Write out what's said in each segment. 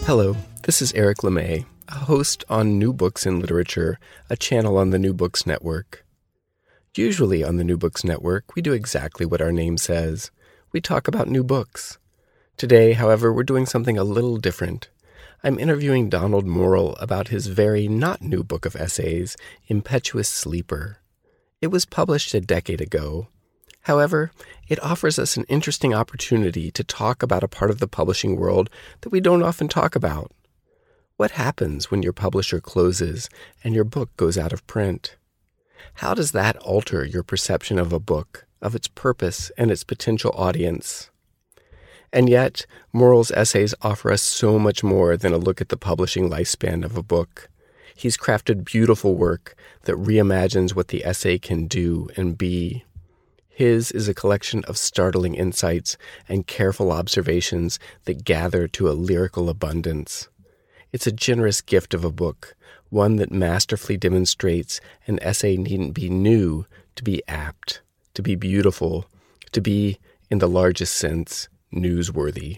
Hello, this is Eric LeMay, a host on New Books in Literature, a channel on the New Books Network. Usually on the New Books Network, we do exactly what our name says. We talk about new books. Today, however, we're doing something a little different. I'm interviewing Donald Morrill about his very not new book of essays, Impetuous Sleeper. It was published a decade ago. However, it offers us an interesting opportunity to talk about a part of the publishing world that we don't often talk about. What happens when your publisher closes and your book goes out of print? How does that alter your perception of a book, of its purpose and its potential audience? And yet, Morrill's essays offer us so much more than a look at the publishing lifespan of a book. He's crafted beautiful work that reimagines what the essay can do and be. His is a collection of startling insights and careful observations that gather to a lyrical abundance. It's a generous gift of a book, one that masterfully demonstrates an essay needn't be new to be apt, to be beautiful, to be, in the largest sense, newsworthy.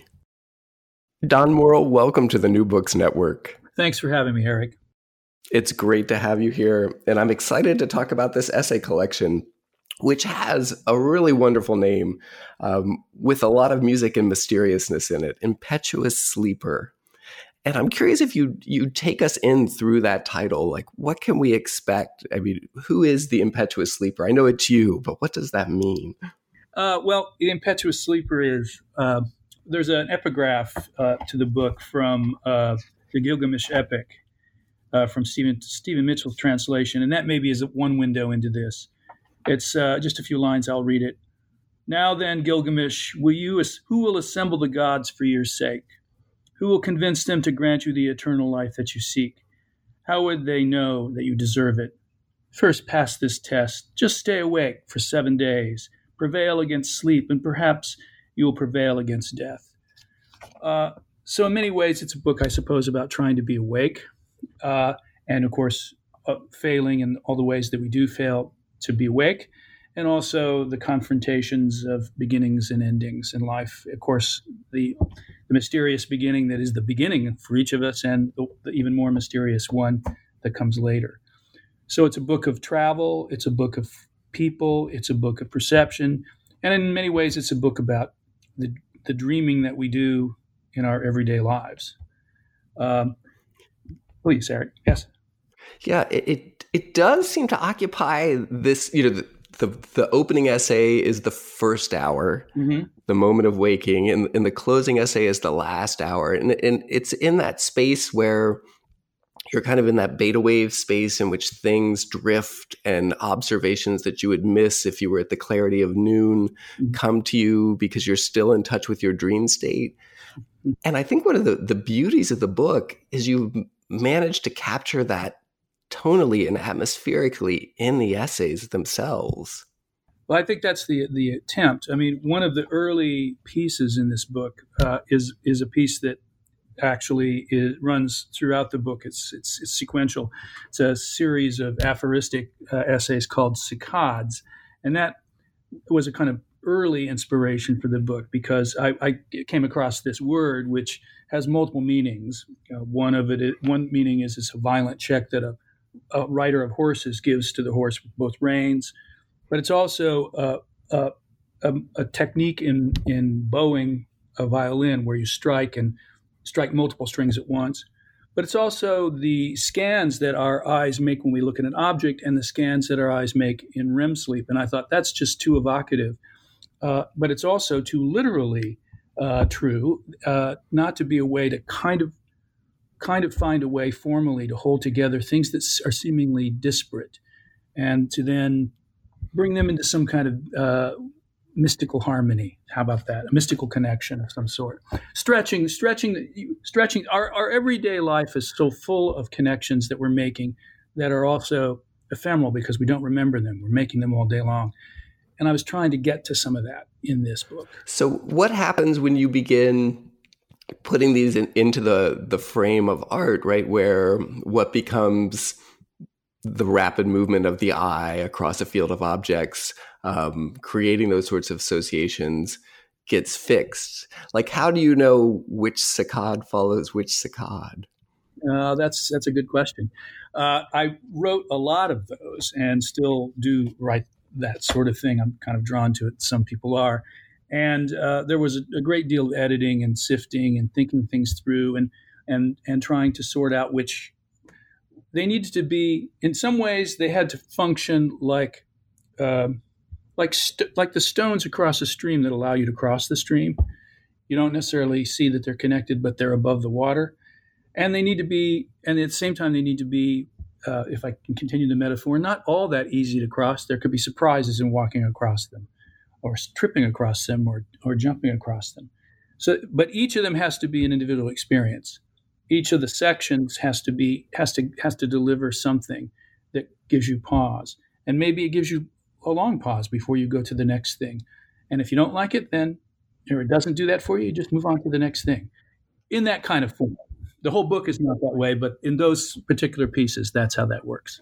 Don Morrill, welcome to the New Books Network. Thanks for having me, Eric. It's great to have you here, and I'm excited to talk about this essay collection, which has a really wonderful name with a lot of music and mysteriousness in it, Impetuous Sleeper. And I'm curious if you take us in through that title. Like, what can we expect? I mean, who is the Impetuous Sleeper? I know it's you, but what does that mean? Well, the Impetuous Sleeper is, there's an epigraph to the book from the Gilgamesh epic from Stephen Mitchell's translation, and that maybe is one window into this. It's just a few lines. I'll read it. Now then, Gilgamesh, who will assemble the gods for your sake? Who will convince them to grant you the eternal life that you seek? How would they know that you deserve it? First, pass this test. Just stay awake for 7 days. Prevail against sleep, and perhaps you will prevail against death. So in many ways, it's a book, I suppose, about trying to be awake. And of course, failing in all the ways that we do fail to be awake, and also the confrontations of beginnings and endings in life. Of course, the mysterious beginning that is the beginning for each of us, and the even more mysterious one that comes later. So it's a book of travel, it's a book of people, it's a book of perception, and in many ways it's a book about the dreaming that we do in our everyday lives. Please, Eric. Yes. Yeah, it does seem to occupy this, the opening essay is the first hour, the moment of waking, and the closing essay is the last hour. And it's in that space where you're kind of in that beta wave space in which things drift and observations that you would miss if you were at the clarity of noon come to you because you're still in touch with your dream state. And I think one of the beauties of the book is you managed to capture that tonally and atmospherically in the essays themselves. Well, I think that's the attempt. I mean, one of the early pieces in this book is a piece that actually runs throughout the book. It's sequential. It's a series of aphoristic essays called Cycades, and that was a kind of early inspiration for the book because I came across this word which has multiple meanings. One meaning is it's a violent check that a rider of horses gives to the horse with both reins, but it's also a technique in bowing a violin where you strike multiple strings at once. But it's also the scans that our eyes make when we look at an object and the scans that our eyes make in REM sleep. And I thought that's just too evocative. But it's also too literally true, not to be a way to kind of find a way formally to hold together things that are seemingly disparate and to then bring them into some kind of mystical harmony. How about that? A mystical connection of some sort. Stretching. Our everyday life is so full of connections that we're making that are also ephemeral because we don't remember them. We're making them all day long. And I was trying to get to some of that in this book. So what happens when you begin putting these into the frame of art, right, where what becomes the rapid movement of the eye across a field of objects, creating those sorts of associations, gets fixed. Like, how do you know which saccade follows which saccade? That's a good question. I wrote a lot of those and still do write that sort of thing. I'm kind of drawn to it. Some people are. And there was a great deal of editing and sifting and thinking things through and trying to sort out which they needed to be. In some ways, they had to function like the stones across a stream that allow you to cross the stream. You don't necessarily see that they're connected, but they're above the water. And they need to be, and at the same time, they need to be, if I can continue the metaphor, not all that easy to cross. There could be surprises in walking across them, or tripping across them, or jumping across them. So, but each of them has to be an individual experience. Each of the sections has to deliver something that gives you pause, and maybe it gives you a long pause before you go to the next thing. And if you don't like it, then or it doesn't do that for you, you just move on to the next thing. In that kind of form. The whole book is not that way, but in those particular pieces, that's how that works.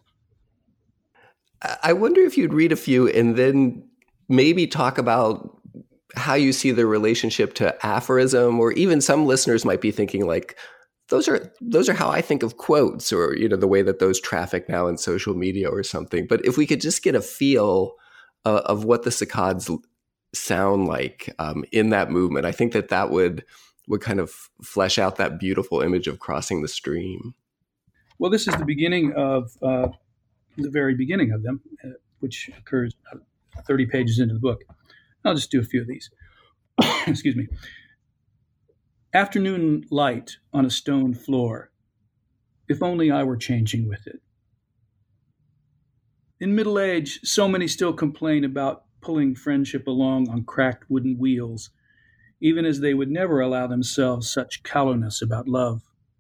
I wonder if you'd read a few and then maybe talk about how you see the relationship to aphorism, or even some listeners might be thinking like, those are how I think of quotes, or, the way that those traffic now in social media or something. But if we could just get a feel of what the saccades sound like in that movement, I think that would kind of flesh out that beautiful image of crossing the stream. Well, this is the beginning of the very beginning of them, which occurs 30 pages into the book. I'll just do a few of these. Excuse me. Afternoon light on a stone floor. If only I were changing with it. In middle age, so many still complain about pulling friendship along on cracked wooden wheels, even as they would never allow themselves such callousness about love.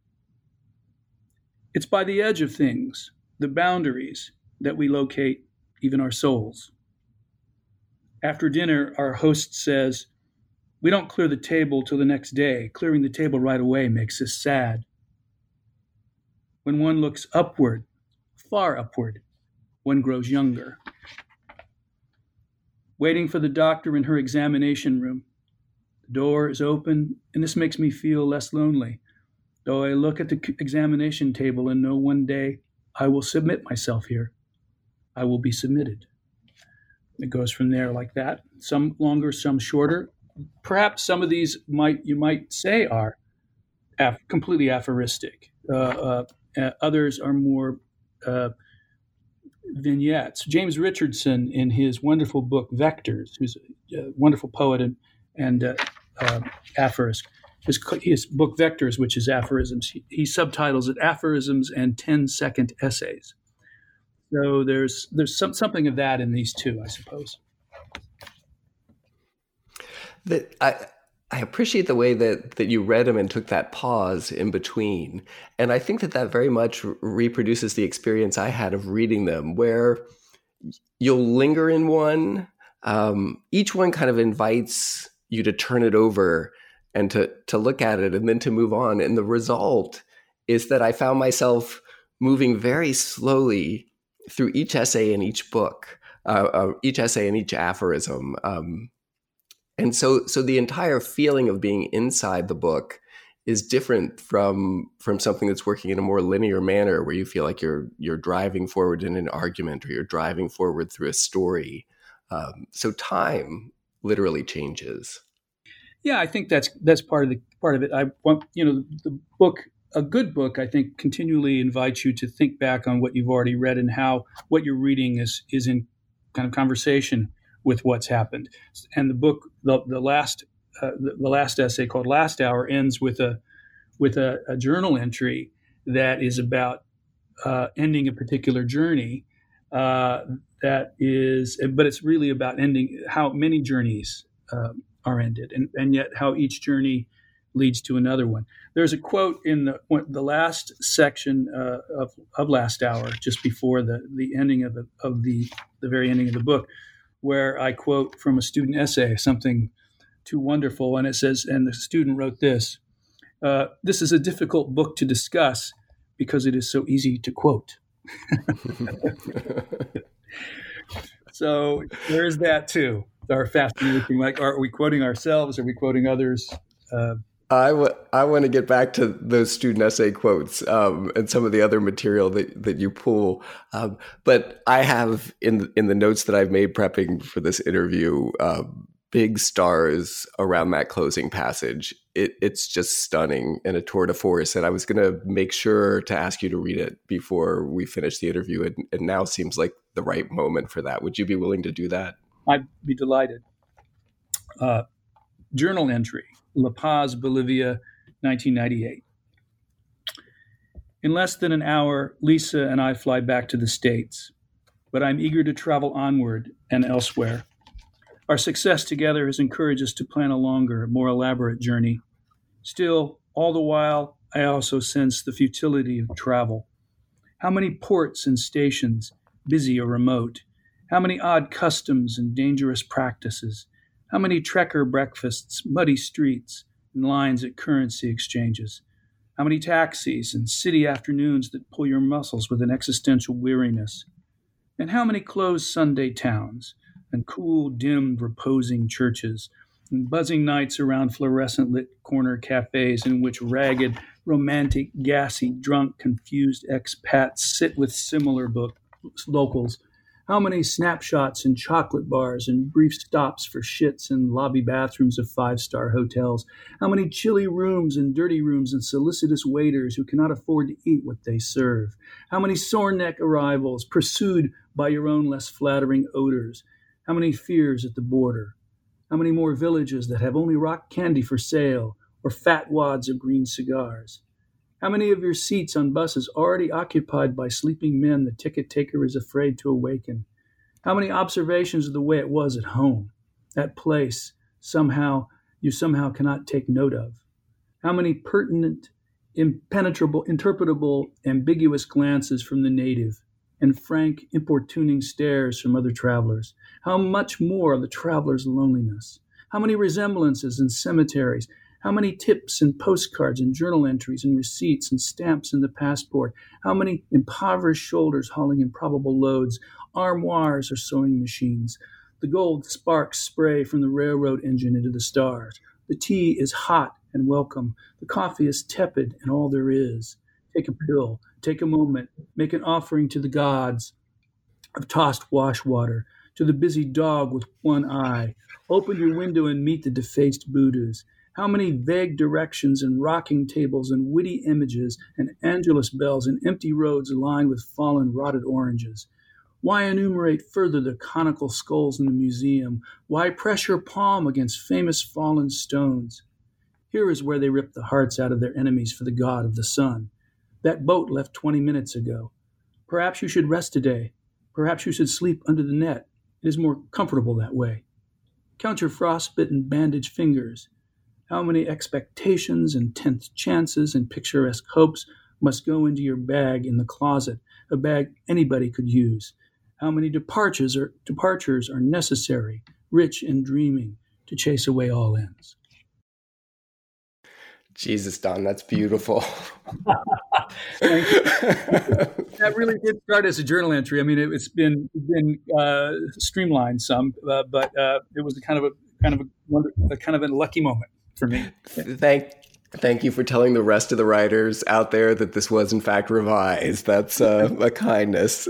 It's by the edge of things, the boundaries, that we locate even our souls. After dinner, our host says, "We don't clear the table till the next day. Clearing the table right away makes us sad." When one looks upward, far upward, one grows younger. Waiting for the doctor in her examination room. The door is open, and this makes me feel less lonely, though I look at the examination table and know one day I will submit myself here. I will be submitted. It goes from there like that. Some longer, some shorter. Perhaps some of these you might say are completely aphoristic. Others are more vignettes. James Richardson, in his wonderful book Vectors, who's a wonderful poet and aphorist, his book Vectors, which is aphorisms, he subtitles it Aphorisms and 10-second Essays. So there's something of that in these two, I suppose. I appreciate the way that you read them and took that pause in between. And I think that very much reproduces the experience I had of reading them, where you'll linger in one. Each one kind of invites you to turn it over and to look at it and then to move on. And the result is that I found myself moving very slowly through each essay in each book, each essay and each aphorism. And so the entire feeling of being inside the book is different from something that's working in a more linear manner, where you feel like you're driving forward in an argument, or you're driving forward through a story. So time literally changes. Yeah, I think that's part of it. I want the book. A good book, I think, continually invites you to think back on what you've already read and how what you're reading is in kind of conversation with what's happened. And the book, the last essay called Last Hour, ends with a journal entry that is about ending a particular journey. But it's really about ending how many journeys are ended, and yet how each journey leads to another one. There's a quote in the last section of Last Hour, just before the ending of the very ending of the book, where I quote from a student essay, something too wonderful, and it says, and the student wrote this: "This is a difficult book to discuss because it is so easy to quote." So there's that too. are fascinating. Like, are we quoting ourselves? Are we quoting others? I want to get back to those student essay quotes and some of the other material that you pull. But I have in the notes that I've made prepping for this interview, big stars around that closing passage. It's just stunning and a tour de force. And I was going to make sure to ask you to read it before we finish the interview. And now seems like the right moment for that. Would you be willing to do that? I'd be delighted. Journal entry, La Paz, Bolivia, 1998. In less than an hour, Lisa and I fly back to the States, but I'm eager to travel onward and elsewhere. Our success together has encouraged us to plan a longer, more elaborate journey. Still, all the while, I also sense the futility of travel. How many ports and stations, busy or remote? How many odd customs and dangerous practices? How many trekker breakfasts, muddy streets, and lines at currency exchanges? How many taxis and city afternoons that pull your muscles with an existential weariness? And how many closed Sunday towns, and cool, dim, reposing churches, and buzzing nights around fluorescent-lit corner cafes in which ragged, romantic, gassy, drunk, confused expats sit with similar locals? How many snapshots in chocolate bars and brief stops for shits in lobby bathrooms of five-star hotels? How many chilly rooms and dirty rooms and solicitous waiters who cannot afford to eat what they serve? How many sore neck arrivals pursued by your own less flattering odors? How many fears at the border? How many more villages that have only rock candy for sale or fat wads of green cigars? How many of your seats on buses already occupied by sleeping men the ticket taker is afraid to awaken? How many observations of the way it was at home, that place you somehow cannot take note of? How many pertinent, impenetrable, interpretable, ambiguous glances from the native, and frank, importuning stares from other travelers? How much more of the traveler's loneliness? How many resemblances in cemeteries? How many tips and postcards and journal entries and receipts and stamps in the passport? How many impoverished shoulders hauling improbable loads, armoires or sewing machines? The gold sparks spray from the railroad engine into the stars. The tea is hot and welcome. The coffee is tepid and all there is. Take a pill, take a moment, make an offering to the gods of tossed wash water, to the busy dog with one eye. Open your window and meet the defaced Buddhas. How many vague directions and rocking tables and witty images and Angelus bells and empty roads lined with fallen rotted oranges? Why enumerate further the conical skulls in the museum? Why press your palm against famous fallen stones? Here is where they rip the hearts out of their enemies for the god of the sun. That boat left 20 minutes ago. Perhaps you should rest today. Perhaps you should sleep under the net. It is more comfortable that way. Count your frostbitten bandaged fingers. How many expectations and tenth chances and picturesque hopes must go into your bag in the closet, a bag anybody could use? How many departures are necessary, rich and dreaming, to chase away all ends? Jesus, Don, that's beautiful. Thank you. That really did start as a journal entry. I mean, it's been streamlined some, but it was kind of a lucky moment for me. Thank you for telling the rest of the writers out there that this was in fact revised. That's a kindness.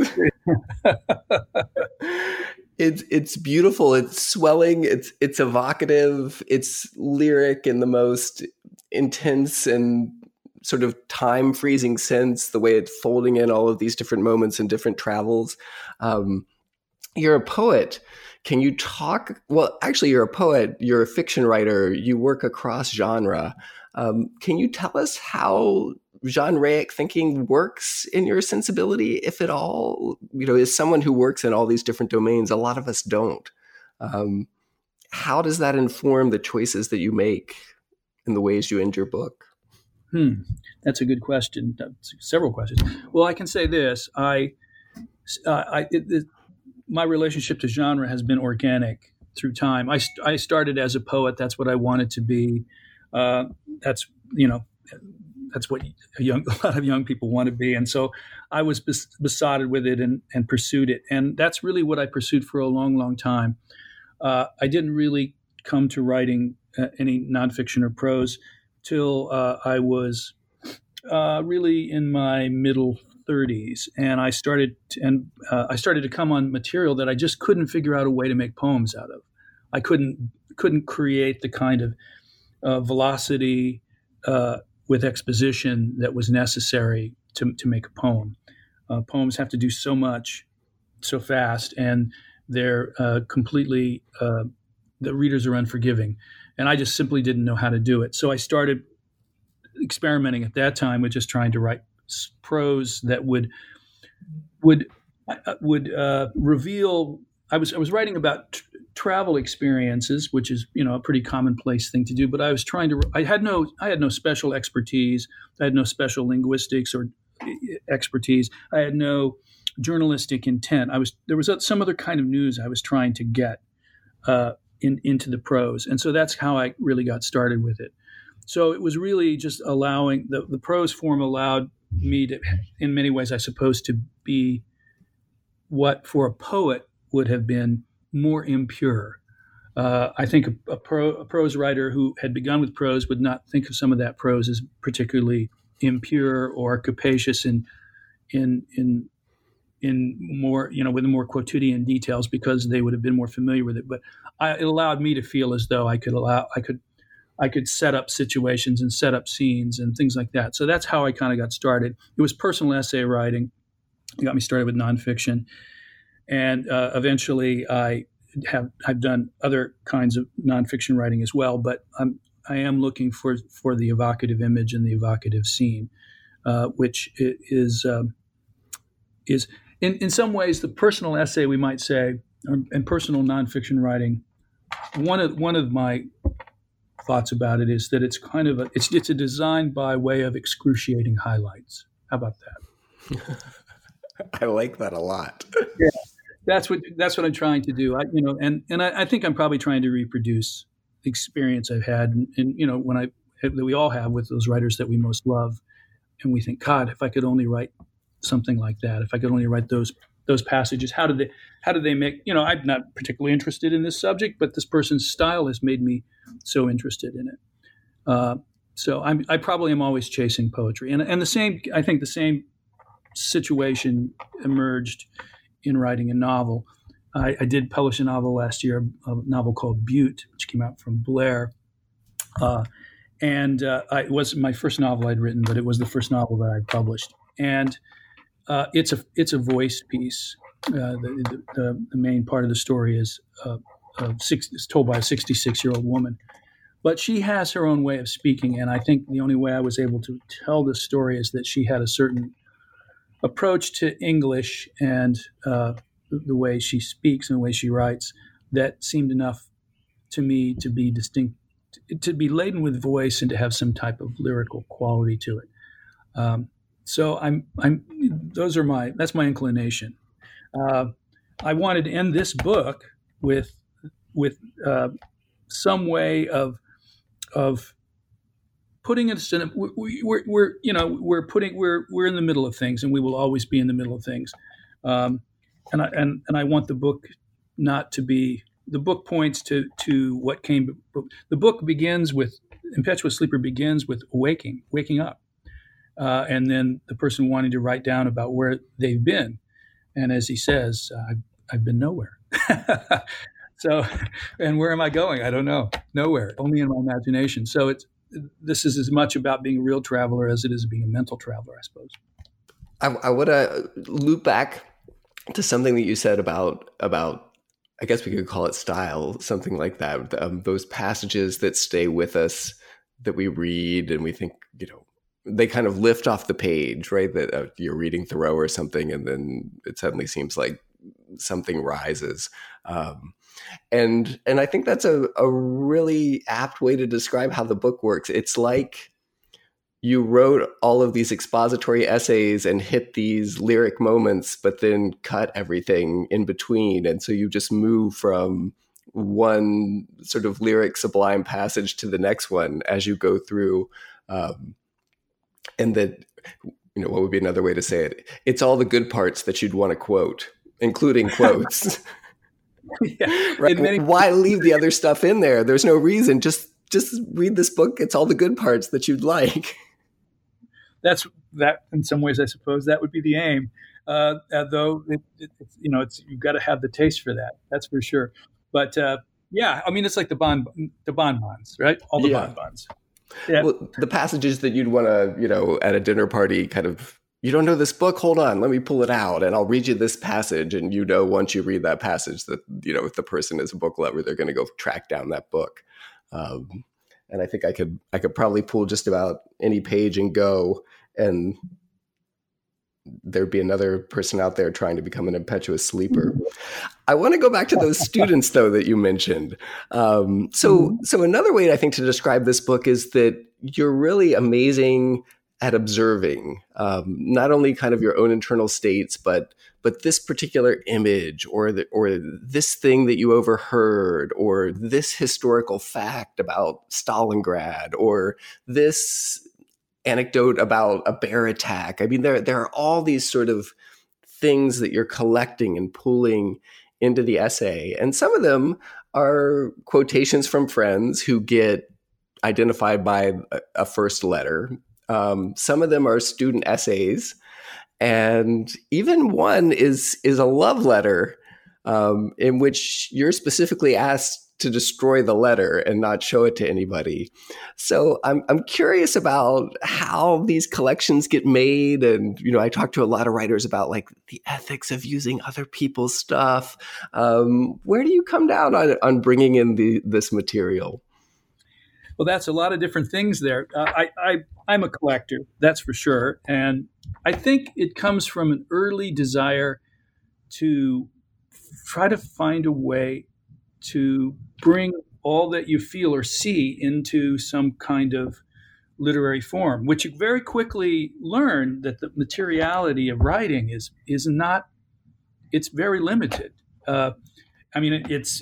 It's beautiful. It's swelling. It's evocative. It's lyric in the most intense and sort of time freezing sense. The way it's folding in all of these different moments and different travels. You're a poet. Can you talk? Well, actually, you're a poet. You're a fiction writer. You work across genre. Can you tell us how genreic thinking works in your sensibility, if at all? You know, as someone who works in all these different domains, a lot of us don't. How does that inform the choices that you make and the ways you end your book? That's a good question. That's several questions. Well, I can say this. My relationship to genre has been organic through time. I started as a poet. That's what I wanted to be. That's what a lot of young people want to be. And so I was besotted with it and pursued it. And that's really what I pursued for a long, long time. I didn't really come to writing any nonfiction or prose till I was really in my middle 30s, and I started to come on material that I just couldn't figure out a way to make poems out of. I couldn't create the kind of velocity with exposition that was necessary to make a poem. Poems have to do so much so fast, and they're completely the readers are unforgiving, and I just simply didn't know how to do it. So I started experimenting at that time with just trying to write prose that would reveal. I was writing about travel experiences, which is a pretty commonplace thing to do. But I had no special expertise. I had no special linguistics or expertise. I had no journalistic intent. There was some other kind of news I was trying to get into the prose, and so that's how I really got started with it. So it was really just allowing the prose form allowed me to, in many ways, I suppose, to be what for a poet would have been more impure. I think a prose writer who had begun with prose would not think of some of that prose as particularly impure or capacious in more, with more quotidian details, because they would have been more familiar with it. But it allowed me to feel as though I could set up situations and set up scenes and things like that. So that's how I kind of got started. It was personal essay writing. It got me started with nonfiction. And eventually I've done other kinds of nonfiction writing as well, but I am looking for the evocative image and the evocative scene, which is in some ways the personal essay, we might say, and personal nonfiction writing. One of my thoughts about it is that it's kind of it's a design by way of excruciating highlights. How about that? I like that a lot. Yeah, that's what I'm trying to do. I think I'm probably trying to reproduce the experience I've had, and that we all have with those writers that we most love, and we think, God, if I could only write something like that, if I could only write those passages, how did they make? I'm not particularly interested in this subject, but this person's style has made me so interested in it. So I probably am always chasing poetry, and I think the same situation emerged in writing a novel. I did publish a novel last year, a novel called Butte, which came out from Blair. It wasn't my first novel I'd written, but it was the first novel that I published. And it's a voice piece. The main part of the story is told by a 66-year-old woman. But she has her own way of speaking, and I think the only way I was able to tell this story is that she had a certain approach to English and the way she speaks and the way she writes that seemed enough to me to be distinct, to be laden with voice and to have some type of lyrical quality to it. So that's my inclination. I wanted to end this book with some way of putting us in. We're in the middle of things, and we will always be in the middle of things. And I want the book not to be. The book points to what came. The book begins with Impetuous Sleeper begins with waking up, and then the person wanting to write down about where they've been. And as he says, I've been nowhere. So, and where am I going? I don't know. Nowhere. Only in my imagination. So this is as much about being a real traveler as it is being a mental traveler, I suppose. I want to loop back to something that you said about I guess we could call it style, something like that. Those passages that stay with us, that we read and we think, they kind of lift off the page, right? That you're reading Thoreau or something, and then it suddenly seems like something rises. And I think that's a really apt way to describe how the book works. It's like you wrote all of these expository essays and hit these lyric moments, but then cut everything in between. And so you just move from one sort of lyric sublime passage to the next one as you go through. And that, what would be another way to say it? It's all the good parts that you'd want to quote, including quotes. Yeah. Right? Why leave the other stuff in there? There's no reason. Just read this book. It's all the good parts that you'd like. That's that. In some ways, I suppose that would be the aim. Though you've got to have the taste for that. That's for sure. But yeah, I mean, it's like the bonbons, right? All the bonbons. Yeah. Well, the passages that you'd want to, at a dinner party, kind of, you don't know this book? Hold on, let me pull it out and I'll read you this passage. And once you read that passage that, if the person is a book lover, they're going to go track down that book. And I think I could probably pull just about any page and go, and there'd be another person out there trying to become an impetuous sleeper. I want to go back to those students, though, that you mentioned. So another way, I think, to describe this book is that you're really amazing at observing, not only kind of your own internal states, but this particular image or this thing that you overheard, or this historical fact about Stalingrad, or this anecdote about a bear attack. I mean, there are all these sort of things that you're collecting and pulling into the essay. And some of them are quotations from friends who get identified by a first letter. Some of them are student essays. And even one is a love letter in which you're specifically asked to destroy the letter and not show it to anybody. So I'm curious about how these collections get made. And, I talk to a lot of writers about like the ethics of using other people's stuff. Where do you come down on bringing in this material? Well, that's a lot of different things there. I'm a collector, that's for sure. And I think it comes from an early desire to try to find a way to bring all that you feel or see into some kind of literary form, which you very quickly learn that the materiality of writing is not, it's very limited. I mean, it's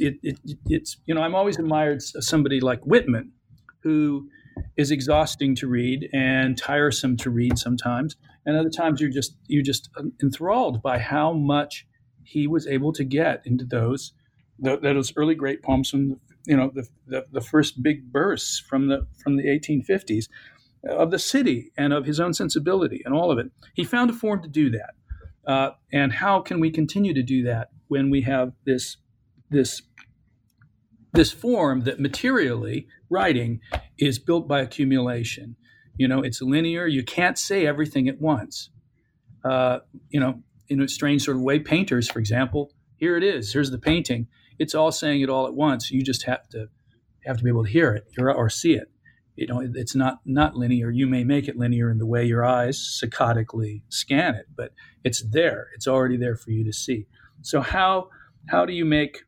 I'm always admired somebody like Whitman, who is exhausting to read and tiresome to read sometimes, and other times you're just enthralled by how much he was able to get into those early great poems from the first big bursts from the 1850s of the city and of his own sensibility and all of it. He found a form to do that, and how can we continue to do that when we have this form that materially writing is built by accumulation? It's linear. You can't say everything at once. In a strange sort of way, painters, for example, here it is. Here's the painting. It's all saying it all at once. You just have to be able to hear it or see it. It's not linear. You may make it linear in the way your eyes saccadically scan it, but it's there. It's already there for you to see. So how do you make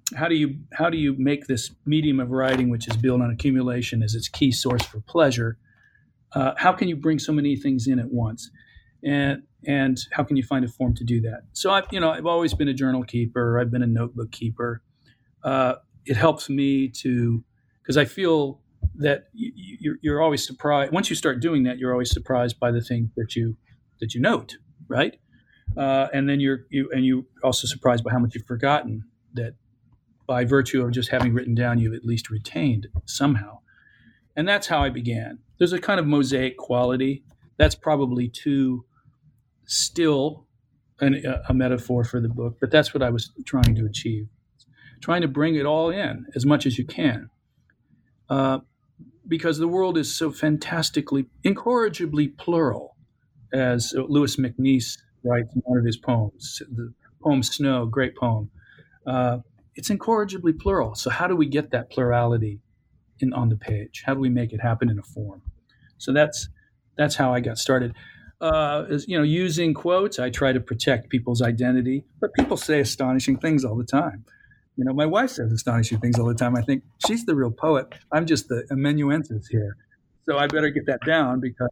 this medium of writing, which is built on accumulation as its key source for pleasure? How can you bring so many things in at once? And how can you find a form to do that? So I've always been a journal keeper. I've been a notebook keeper. It helps me because I feel that you're always surprised. Once you start doing that, you're always surprised by the things that you note, right? And then you're also surprised by how much you've forgotten that by virtue of just having written down, you've at least retained somehow. And that's how I began. There's a kind of mosaic quality. That's probably too still a metaphor for the book, but that's what I was trying to achieve. Trying to bring it all in as much as you can. Because the world is so fantastically, incorrigibly plural, as Louis MacNeice writes in one of his poems, the poem Snow, great poem. It's incorrigibly plural. So how do we get that plurality on the page? How do we make it happen in a form? So that's how I got started. Using quotes, I try to protect people's identity, but people say astonishing things all the time. My wife says astonishing things all the time. I think she's the real poet. I'm just the amanuensis here. So I better get that down because,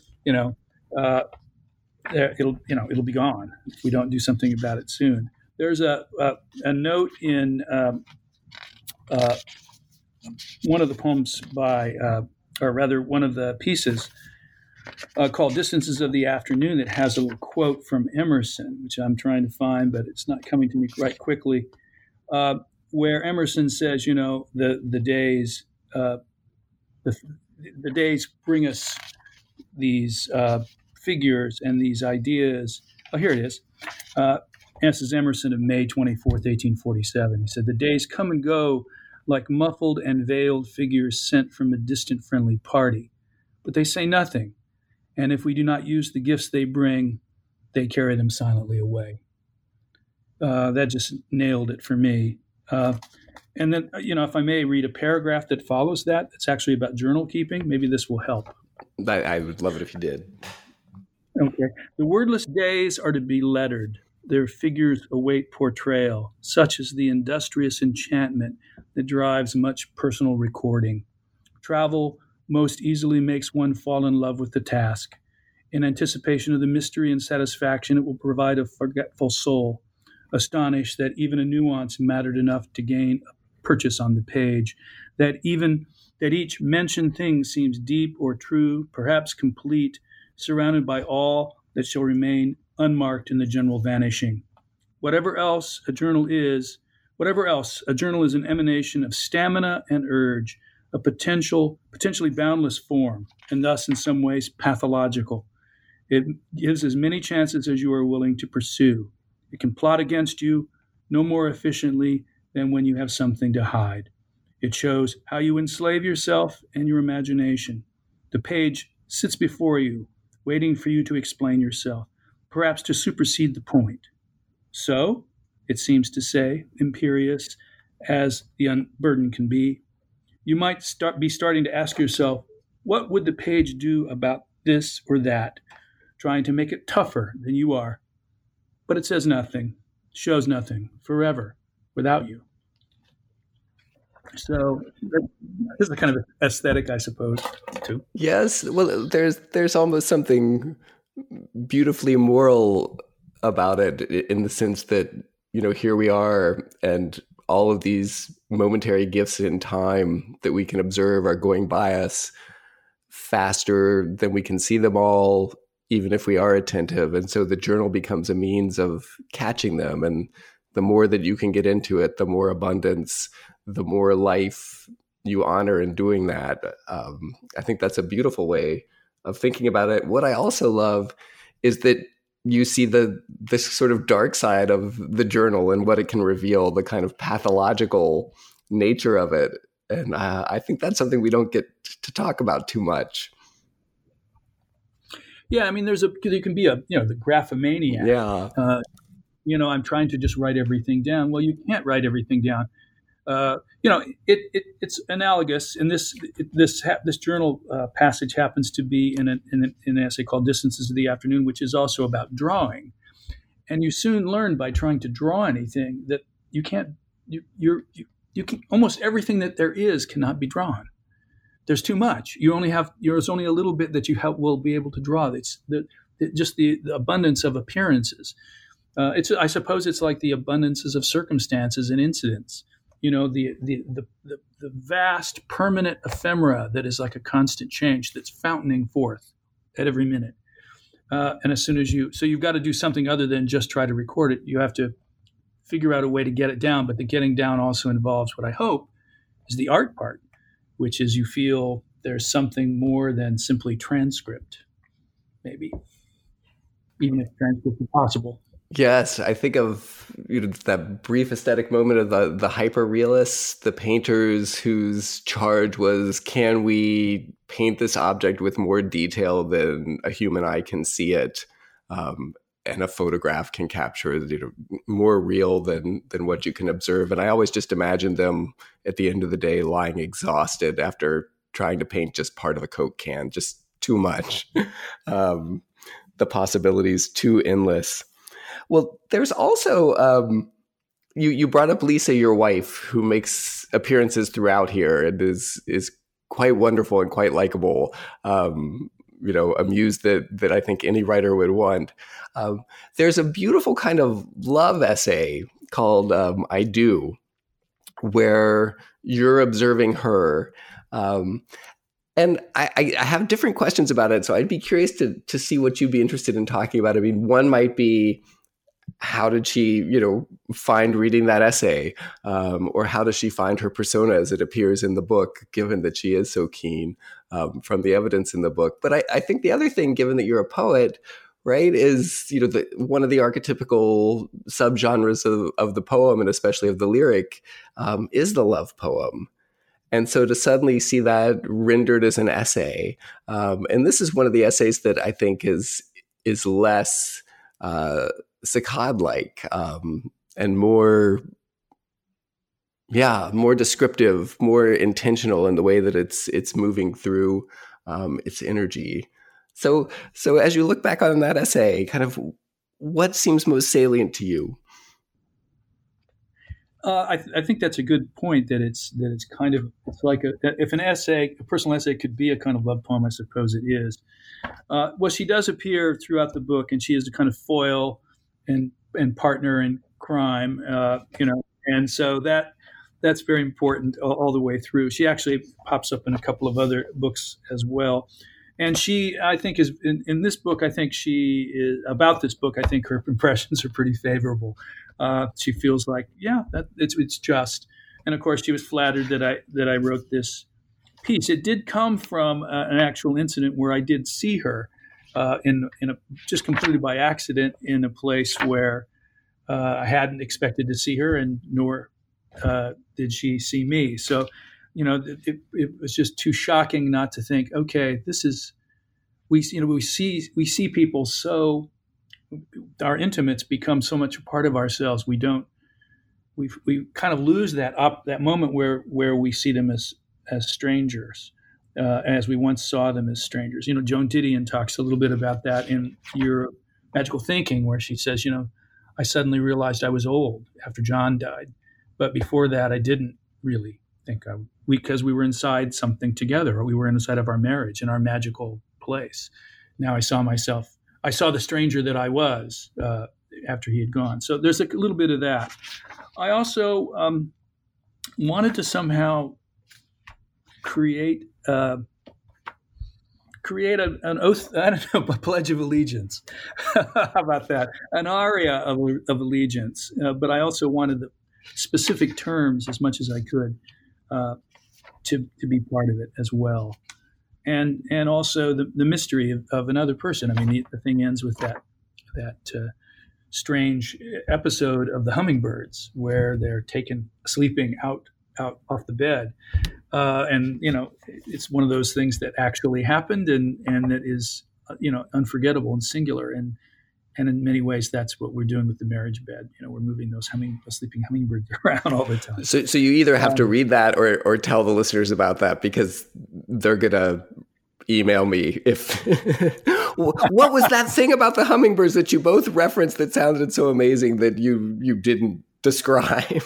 it'll be gone if we don't do something about it soon. There's a note in one of the poems one of the pieces called Distances of the Afternoon that has a little quote from Emerson, which I'm trying to find, but it's not coming to me right quickly. where Emerson says, the days the days bring us these figures and these ideas. Oh, here it is. This is Emerson of May 24th, 1847. He said, "The days come and go like muffled and veiled figures sent from a distant friendly party, but they say nothing. And if we do not use the gifts they bring, they carry them silently away." That just nailed it for me. And then, if I may read a paragraph that follows that, it's actually about journal keeping. Maybe this will help. I would love it if you did. Okay. "The wordless days are to be lettered. Their figures await portrayal, such as the industrious enchantment that drives much personal recording. Travel most easily makes one fall in love with the task. In anticipation of the mystery and satisfaction it will provide a forgetful soul, astonished that even a nuance mattered enough to gain a purchase on the page, that each mentioned thing seems deep or true, perhaps complete, surrounded by all that shall remain unmarked in the general vanishing. Whatever else, a journal is an emanation of stamina and urge, a potentially boundless form, and thus in some ways pathological. It gives as many chances as you are willing to pursue. It can plot against you no more efficiently than when you have something to hide. It shows how you enslave yourself and your imagination. The page sits before you, waiting for you to explain yourself, perhaps to supersede the point. So, it seems to say, imperious as the unburdened can be, you might be starting to ask yourself, what would the page do about this or that, trying to make it tougher than you are. But it says nothing, shows nothing, forever, without you. So this is the kind of aesthetic, I suppose, too. Yes. Well, there's almost something beautifully moral about it, in the sense that, here we are, and all of these momentary gifts in time that we can observe are going by us faster than we can see them all, even if we are attentive. And so the journal becomes a means of catching them. And the more that you can get into it, the more abundance, the more life you honor in doing that. I think that's a beautiful way of thinking about it. What I also love is that you see this sort of dark side of the journal and what it can reveal, the kind of pathological nature of it. And I think that's something we don't get to talk about too much. Yeah, I mean, there can be the graphomaniac. Yeah. I'm trying to just write everything down. Well, you can't write everything down. It's analogous. And this journal passage happens to be in an essay called "Distances of the Afternoon," which is also about drawing. And you soon learn by trying to draw anything that you can't. You can, almost everything that there is cannot be drawn. There's too much. There's only a little bit that will be able to draw. It's just the abundance of appearances. I suppose it's like the abundances of circumstances and incidents. The vast permanent ephemera that is like a constant change that's fountaining forth at every minute. And as soon as you've got to do something other than just try to record it. You have to figure out a way to get it down. But the getting down also involves what I hope is the art part, which is you feel there's something more than simply transcript, maybe, even if transcript is possible. Yes, I think of that brief aesthetic moment of the hyper-realists, the painters whose charge was, can we paint this object with more detail than a human eye can see it, and a photograph can capture, more real than what you can observe. And I always just imagine them at the end of the day lying exhausted after trying to paint just part of a Coke can, just too much. The possibilities too endless. Well, there's also, you brought up Lisa, your wife, who makes appearances throughout here and is quite wonderful and quite likable. A muse that I think any writer would want. There's a beautiful kind of love essay called I Do, where you're observing her. And I have different questions about it, so I'd be curious to see what you'd be interested in talking about. I mean, one might be, how did she, find reading that essay? Or how does she find her persona as it appears in the book, given that she is so keen from the evidence in the book? But I think the other thing, given that you're a poet, right, is, one of the archetypical subgenres of the poem, and especially of the lyric, is the love poem. And so to suddenly see that rendered as an essay, and this is one of the essays that I think is less Saccade-like and more descriptive, more intentional in the way that it's moving through its energy. So as you look back on that essay, kind of what seems most salient to you? I think that's a good point. That it's kind of, it's like if a personal essay could be a kind of love poem, I suppose it is. Well, she does appear throughout the book, and she is a kind of foil and partner in crime, and so that's very important all the way through. She actually pops up in a couple of other books as well. And she, I think, is in this book. I think she is about this book. I think her impressions are pretty favorable. She feels like, that it's just. And of course, she was flattered that I wrote this piece. It did come from an actual incident where I did see her in a just completely by accident in a place where I hadn't expected to see her, and nor did she see me. So, it was just too shocking not to think, okay, this is, we see people, so our intimates become so much a part of ourselves. We kind of lose that moment where we see them as strangers, as we once saw them as strangers. Joan Didion talks a little bit about that in Your Magical Thinking, where she says, I suddenly realized I was old after John died, but before that I didn't really think because we were inside something together, or we were inside of our marriage in our magical place. Now I saw the stranger that I was after he had gone. So there's a little bit of that. I also wanted to somehow create an oath, I don't know, a pledge of allegiance. How about that? An aria of allegiance. But I also wanted the specific terms as much as I could to be part of it as well. And also the mystery of another person. I mean, the thing ends with that strange episode of the hummingbirds where they're sleeping out off the bed. And, it's one of those things that actually happened and that is, unforgettable and singular. And in many ways, that's what we're doing with the marriage bed. We're moving those sleeping hummingbirds around all the time. So you either have to read that or tell the listeners about that, because they're going to email me if what was that thing about the hummingbirds that you both referenced that sounded so amazing that you didn't describe?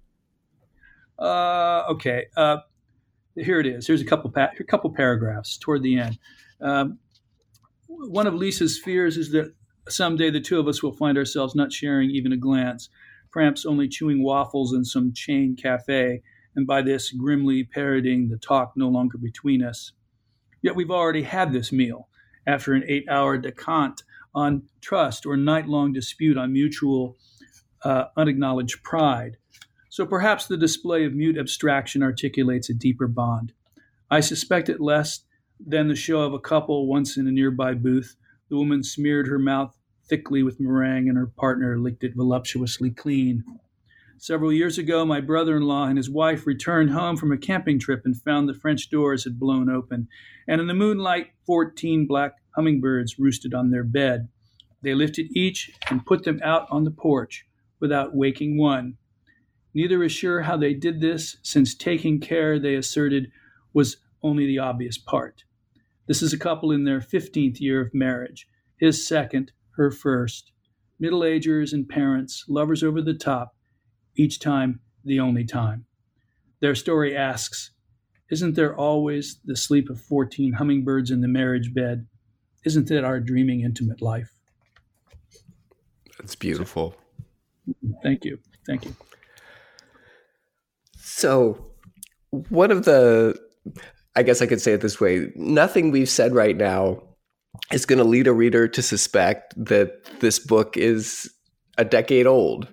Okay. Here it is. Here's a couple paragraphs toward the end. One of Lisa's fears is that someday the two of us will find ourselves not sharing even a glance, perhaps only chewing waffles in some chain cafe, and by this grimly parroting the talk no longer between us. Yet we've already had this meal after an 8-hour détente on trust or night-long dispute on mutual unacknowledged pride. So perhaps the display of mute abstraction articulates a deeper bond. I suspect it less than the show of a couple once in a nearby booth. The woman smeared her mouth thickly with meringue and her partner licked it voluptuously clean. Several years ago, my brother-in-law and his wife returned home from a camping trip and found the French doors had blown open, and in the moonlight, 14 black hummingbirds roosted on their bed. They lifted each and put them out on the porch without waking one. Neither is sure how they did this, since taking care, they asserted, was only the obvious part. This is a couple in their 15th year of marriage, his second, her first. Middle-agers and parents, lovers over the top, each time the only time. Their story asks, isn't there always the sleep of 14 hummingbirds in the marriage bed? Isn't that our dreaming intimate life? That's beautiful. Thank you. So one of the, I guess I could say it this way, nothing we've said right now is going to lead a reader to suspect that this book is a decade old.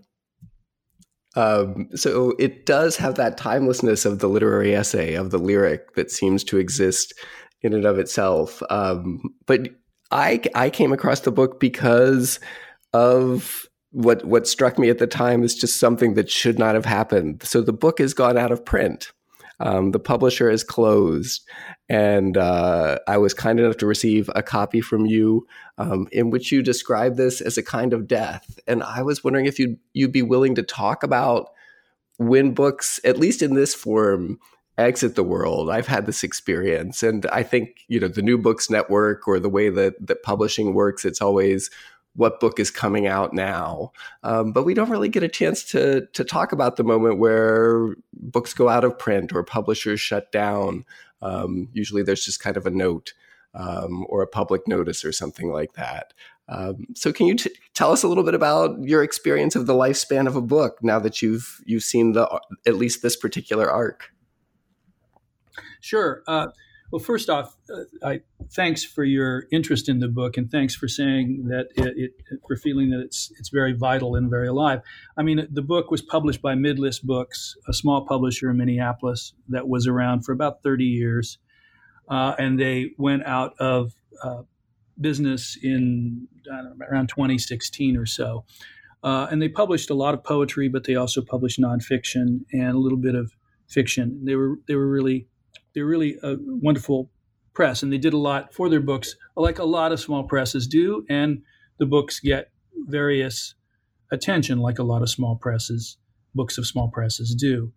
So it does have that timelessness of the literary essay, of the lyric that seems to exist in and of itself. But I came across the book because of what struck me at the time is just something that should not have happened. So the book has gone out of print. The publisher is closed, and I was kind enough to receive a copy from you in which you describe this as a kind of death. And I was wondering if you'd be willing to talk about when books, at least in this form, exit the world. I've had this experience, and I think the New Books Network, or the way that publishing works, it's always what book is coming out now. But we don't really get a chance to talk about the moment where books go out of print or publishers shut down. Usually there's just kind of a note or a public notice or something like that. So can you tell us a little bit about your experience of the lifespan of a book now that you've seen at least this particular arc? Sure. Well, first off, thanks for your interest in the book, and thanks for saying that for feeling that it's very vital and very alive. I mean, the book was published by Midlist Books, a small publisher in Minneapolis that was around for about 30 years, and they went out of business in around 2016 or so. And they published a lot of poetry, but they also published nonfiction and a little bit of fiction. They were really a wonderful press, and they did a lot for their books, like a lot of small presses do, and the books get various attention, like a lot of books of small presses do.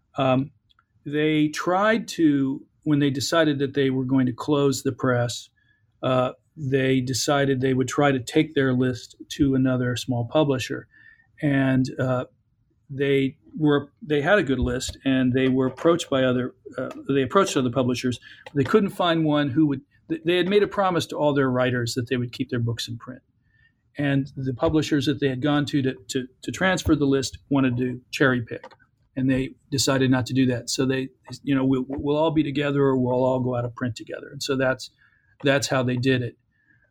They tried to, when they decided that they were going to close the press, they decided they would try to take their list to another small publisher, and they had a good list, and they were approached by other publishers. But they couldn't find one who would. They had made a promise to all their writers that they would keep their books in print, and the publishers that they had gone to transfer the list wanted to cherry pick, and they decided not to do that. So they, we'll all be together, or we'll all go out of print together. And so that's how they did it.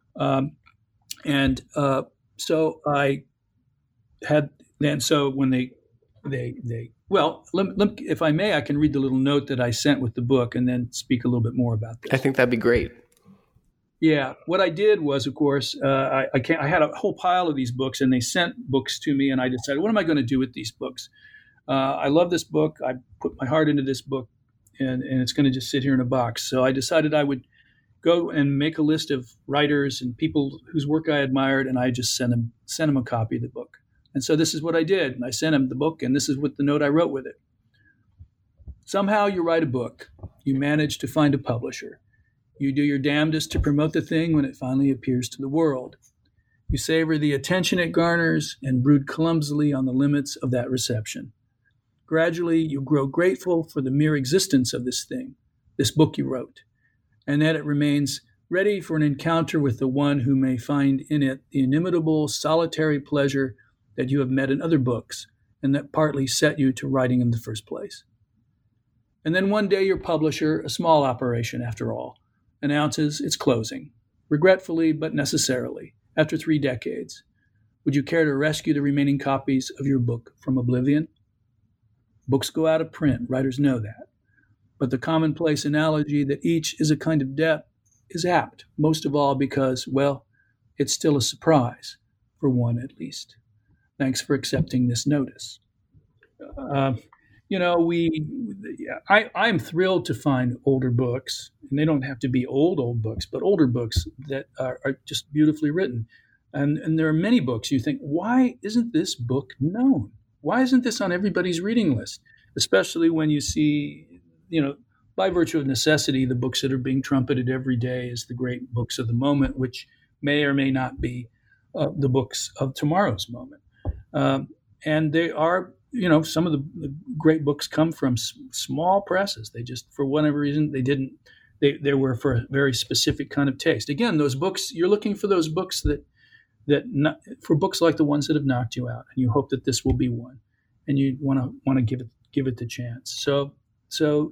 So I had. And so when if I may, I can read the little note that I sent with the book and then speak a little bit more about this. I think that'd be great. Yeah. What I did was, of course, I had a whole pile of these books, and they sent books to me, and I decided, what am I going to do with these books? I love this book. I put my heart into this book, and it's going to just sit here in a box. So I decided I would go and make a list of writers and people whose work I admired, and I just sent them a copy of the book. And so this is what I did. I sent him the book, and this is what the note I wrote with it. Somehow you write a book. You manage to find a publisher. You do your damnedest to promote the thing when it finally appears to the world. You savor the attention it garners and brood clumsily on the limits of that reception. Gradually, you grow grateful for the mere existence of this thing, this book you wrote, and that it remains ready for an encounter with the one who may find in it the inimitable solitary pleasure that you have met in other books, and that partly set you to writing in the first place. And then one day your publisher, a small operation after all, announces its closing, regretfully but necessarily, after 3 decades. Would you care to rescue the remaining copies of your book from oblivion? Books go out of print, writers know that. But the commonplace analogy that each is a kind of death is apt, most of all because, well, it's still a surprise, for one at least. Thanks for accepting this notice. I'm thrilled to find older books, and they don't have to be old books, but older books that are just beautifully written. And there are many books you think, why isn't this book known? Why isn't this on everybody's reading list? Especially when you see, by virtue of necessity, the books that are being trumpeted every day as the great books of the moment, which may or may not be the books of tomorrow's moment. And they are, some of the great books come from small presses. They just, for whatever reason, they were for a very specific kind of taste. Again, those books, you're looking for those books for books like the ones that have knocked you out, and you hope that this will be one, and you want to give it the chance. So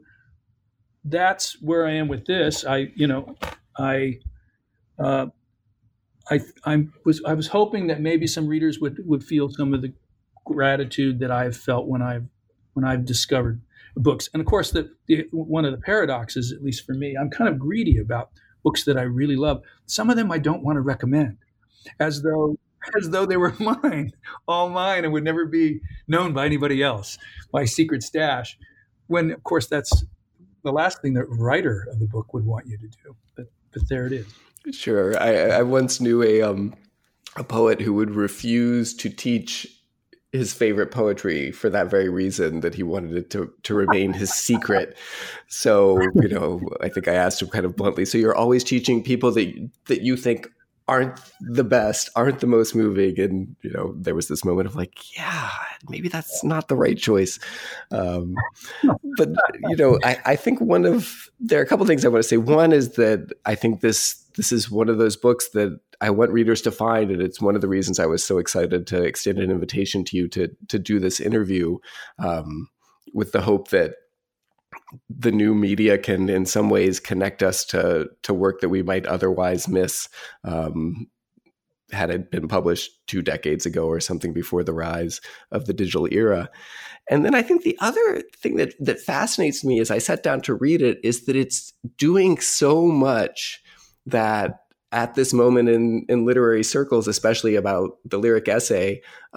that's where I am with this. I was hoping that maybe some readers would feel some of the gratitude that I've felt when I've discovered books. And of course, one of the paradoxes, at least for me, I'm kind of greedy about books that I really love. Some of them I don't want to recommend, as though they were mine, all mine, and would never be known by anybody else. My secret stash. When of course that's the last thing the writer of the book would want you to do. But there it is. Sure. I once knew a poet who would refuse to teach his favorite poetry for that very reason, that he wanted it to remain his secret. So, I think I asked him kind of bluntly, so you're always teaching people that you think aren't the best, aren't the most moving. And, there was this moment of like, yeah, maybe that's not the right choice. But, I think there are a couple of things I want to say. One is that I think this is one of those books that I want readers to find. And it's one of the reasons I was so excited to extend an invitation to you to do this interview, with the hope that the new media can in some ways connect us to work that we might otherwise miss, had it been published 2 decades ago or something before the rise of the digital era. And then I think the other thing that fascinates me as I sat down to read it is that it's doing so much that at this moment in literary circles, especially about the lyric essay,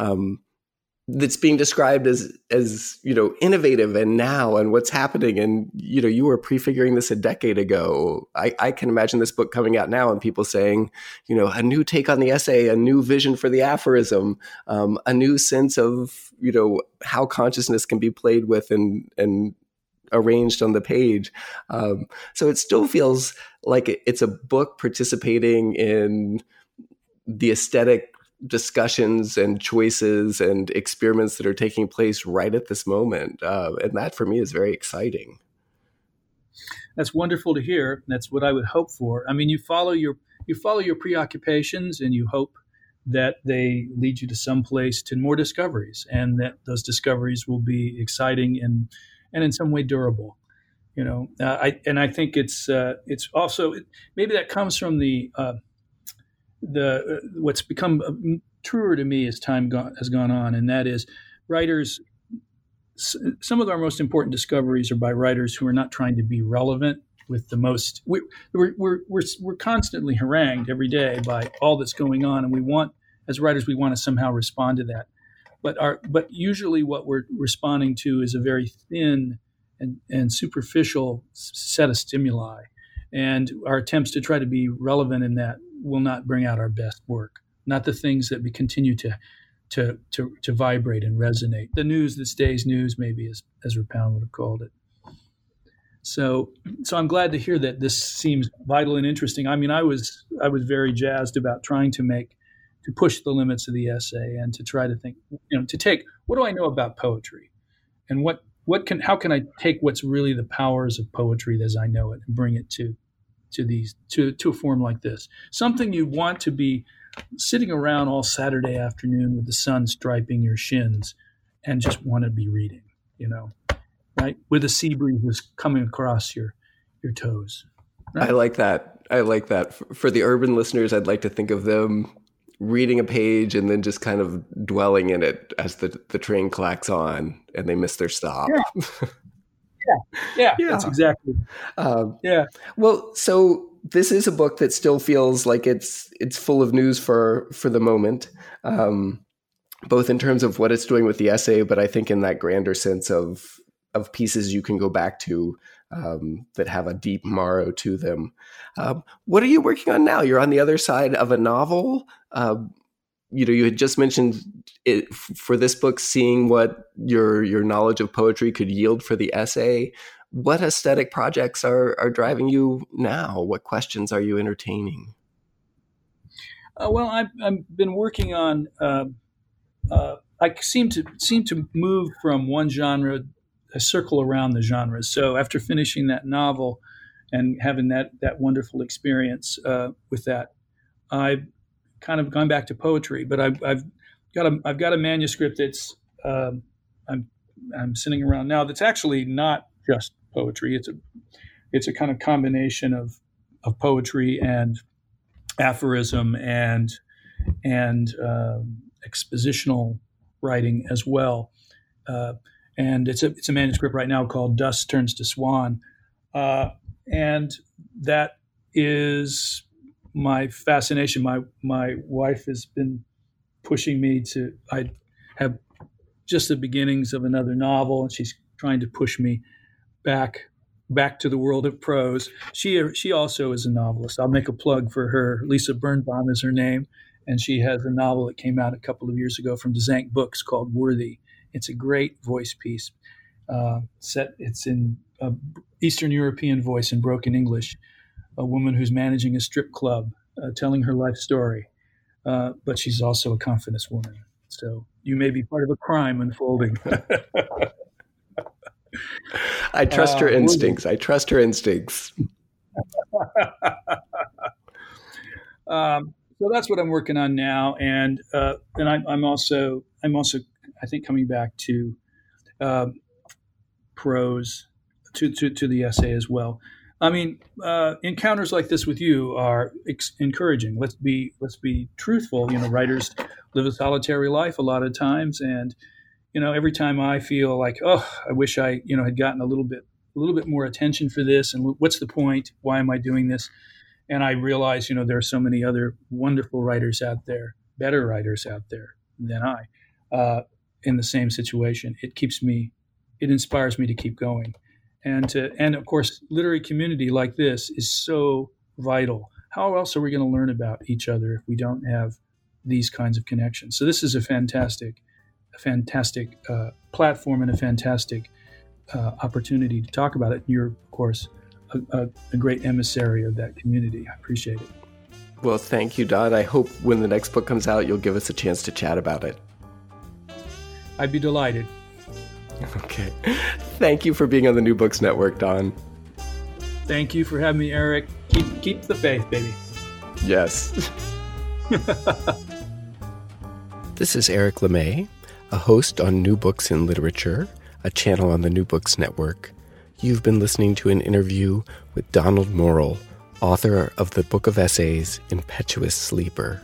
that's being described as innovative and now and what's happening. And, you were prefiguring this a decade ago. I can imagine this book coming out now and people saying, a new take on the essay, a new vision for the aphorism, a new sense of, how consciousness can be played with and arranged on the page. So it still feels like it's a book participating in the aesthetic discussions and choices and experiments that are taking place right at this moment. And that for me is very exciting. That's wonderful to hear. That's what I would hope for. I mean, you follow your preoccupations and you hope that they lead you to some place to more discoveries, and that those discoveries will be exciting and in some way durable. I think it's also, maybe that comes from the what's become truer to me as time has gone on, and that is writers. Some of our most important discoveries are by writers who are not trying to be relevant with the most. We're constantly harangued every day by all that's going on, and as writers we want to somehow respond to that. But usually what we're responding to is a very thin and superficial set of stimuli, and our attempts to try to be relevant in that will not bring out our best work, not the things that we continue to vibrate and resonate. The news that stays news, maybe, as Ezra Pound would have called it. So I'm glad to hear that this seems vital and interesting. I mean, I was very jazzed about trying to push the limits of the essay and to try to think, to take, what do I know about poetry, and how can I take what's really the powers of poetry as I know it and bring it to a form like this, something you want to be sitting around all Saturday afternoon with the sun striping your shins and just want to be reading, right? With the sea breezes coming across your toes. Right? I like that. For the urban listeners, I'd like to think of them reading a page and then just kind of dwelling in it as the train clacks on and they miss their stop. Yeah. That's exactly. Yeah. Well, so this is a book that still feels like it's full of news for the moment, both in terms of what it's doing with the essay, but I think in that grander sense of pieces you can go back to that have a deep marrow to them. What are you working on now? You're on the other side of a novel. You had just mentioned it for this book, seeing what your knowledge of poetry could yield for the essay. What aesthetic projects are driving you now? What questions are you entertaining? Well, I've been working on. I seem to move from one genre, a circle around the genres. So after finishing that novel and having that wonderful experience with that, I've kind of gone back to poetry. But I've got a manuscript that's I'm sitting around now that's actually not just poetry. It's a kind of combination of poetry and aphorism and expositional writing as well. And it's a manuscript right now called Dust Turns to Swan, and that is my fascination. My wife has been pushing me to. I have just the beginnings of another novel, and she's trying to push me back to the world of prose. She also is a novelist. I'll make a plug for her. Lisa Birnbaum is her name, and she has a novel that came out a couple of years ago from Dzanc Books called Worthy. It's a great voice piece. It's in Eastern European voice in broken English. A woman who's managing a strip club, telling her life story, but she's also a confidence woman. So you may be part of a crime unfolding. I trust her instincts. I trust her instincts. So that's what I'm working on now, and I'm also I think coming back to prose, to the essay as well. I mean, encounters like this with you are encouraging. Let's be truthful. Writers live a solitary life a lot of times, and every time I feel like, oh, I wish I had gotten a little bit more attention for this, and what's the point? Why am I doing this? And I realize, there are so many other wonderful writers out there, better writers out there than I, in the same situation. It inspires me to keep going. And of course, literary community like this is so vital. How else are we going to learn about each other if we don't have these kinds of connections? So this is a fantastic platform and a fantastic opportunity to talk about it. You're, of course, a great emissary of that community. I appreciate it. Well, thank you, Don. I hope when the next book comes out, you'll give us a chance to chat about it. I'd be delighted. Okay. Thank you for being on the New Books Network, Don. Thank you for having me, Eric. Keep the faith, baby. Yes. This is Eric LeMay, a host on New Books in Literature, a channel on the New Books Network. You've been listening to an interview with Donald Morrill, author of the book of essays, Impetuous Sleeper.